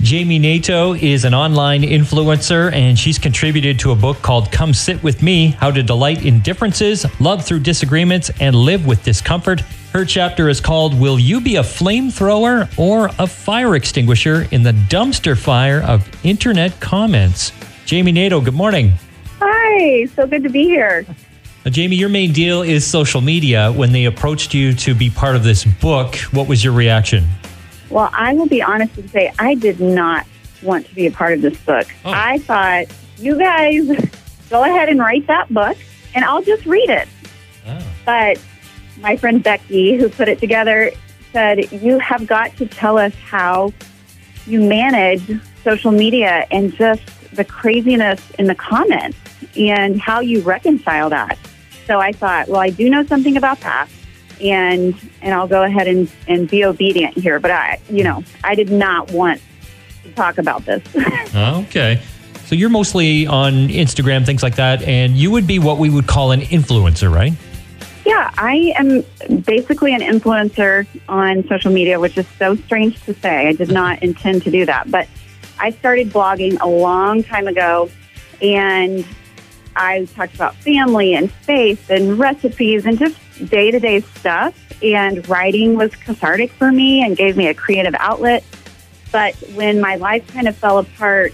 Jamie Nato is an online influencer, and she's contributed to a book called Come Sit With Me, How to Delight in Differences, Love Through Disagreements, and Live with Discomfort. Her chapter is called Will You Be a Flamethrower or a Fire Extinguisher in the Dumpster Fire of Internet Comments? Jamie Nato, good morning. Hi, so good to be here. Now, Jamie, your main deal is social media. When they approached you to be part of this book, what was your reaction? Well, I will be honest and say I did not want to be a part of this book. Oh. I thought, you guys go ahead and write that book, and I'll just read it. Oh. But my friend Becky, who put it together, said, you have got to tell us how you manage social media and just the craziness in the comments and how you reconcile that. So I thought, well, I do know something about that. And I'll go ahead and be obedient here. But I did not want to talk about this. Okay. So you're mostly on Instagram, things like that, and you would be what we would call an influencer, right? Yeah, I am basically an influencer on social media, which is so strange to say. I did not intend to do that. But I started blogging a long time ago, and I talked about family and faith and recipes and just day-to-day stuff. And writing was cathartic for me and gave me a creative outlet. But when my life kind of fell apart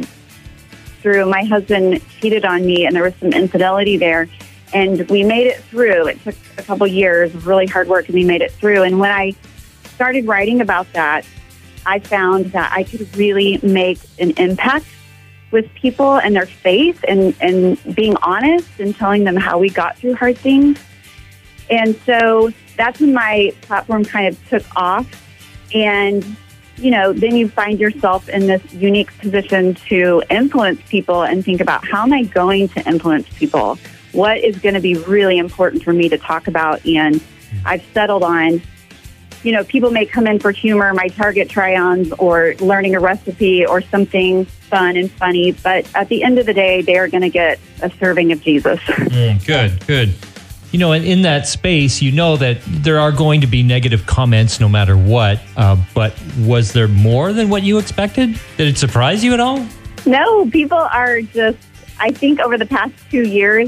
through my husband cheated on me and there was some infidelity there, and we made it through. It took a couple years of really hard work, and we made it through. And when I started writing about that, I found that I could really make an impact with people and their faith and being honest and telling them how we got through hard things. And so that's when my platform kind of took off. And, then you find yourself in this unique position to influence people and think about, how am I going to influence people? What is going to be really important for me to talk about? And I've settled on, people may come in for humor, my Target try-ons, or learning a recipe or something fun and funny. But at the end of the day, they are going to get a serving of Jesus. Good. And in that space, that there are going to be negative comments no matter what. But was there more than what you expected? Did it surprise you at all? No, people are just, I think over the past 2 years,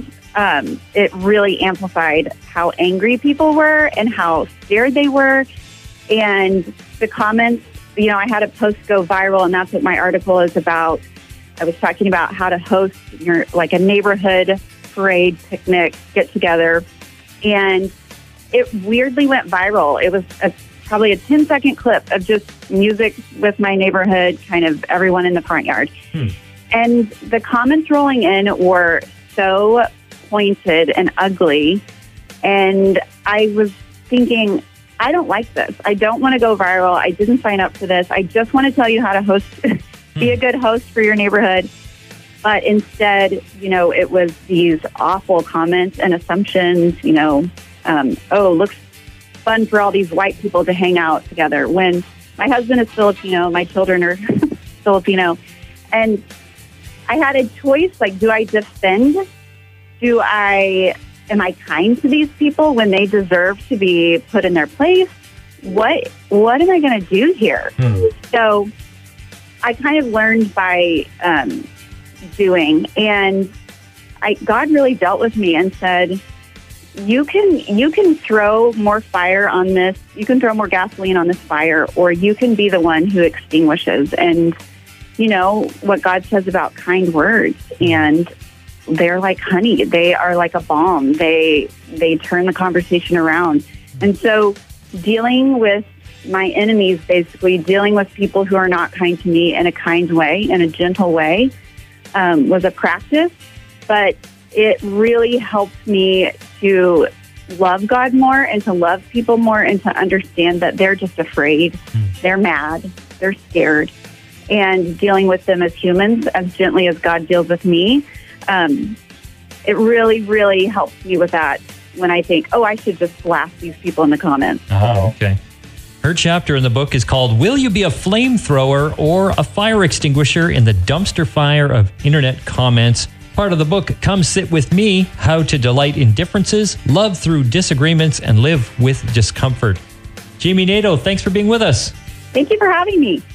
it really amplified how angry people were and how scared they were. And the comments, I had a post go viral, and that's what my article is about. I was talking about how to host a neighborhood parade, picnic, get together. And it weirdly went viral. It was probably a 10-second clip of just music with my neighborhood, kind of everyone in the front yard. And the comments rolling in were so pointed and ugly. And I was thinking, I don't like this. I don't want to go viral. I didn't sign up for this. I just want to tell you how to host, be a good host for your neighborhood. But instead, it was these awful comments and assumptions, looks fun for all these white people to hang out together. When my husband is Filipino, my children are Filipino. And I had a choice, do I defend? Am I kind to these people when they deserve to be put in their place? What am I going to do here? So I kind of learned by doing, and God really dealt with me and said, you can throw more fire on this. You can throw more gasoline on this fire, or you can be the one who extinguishes. And what God says about kind words, and they're like honey. They are like a balm. They turn the conversation around. And so dealing with my enemies, basically dealing with people who are not kind to me in a kind way, in a gentle way, was a practice. But it really helped me to love God more and to love people more and to understand that they're just afraid. They're mad. They're scared. And dealing with them as humans, as gently as God deals with me, it really, really helps me with that when I think, I should just blast these people in the comments. Oh, okay. Her chapter in the book is called Will You Be a Flamethrower or a Fire Extinguisher in the Dumpster Fire of Internet Comments? Part of the book, Come Sit With Me, How to Delight in Differences, Love Through Disagreements, and Live with Discomfort. Jamie Nato, thanks for being with us. Thank you for having me.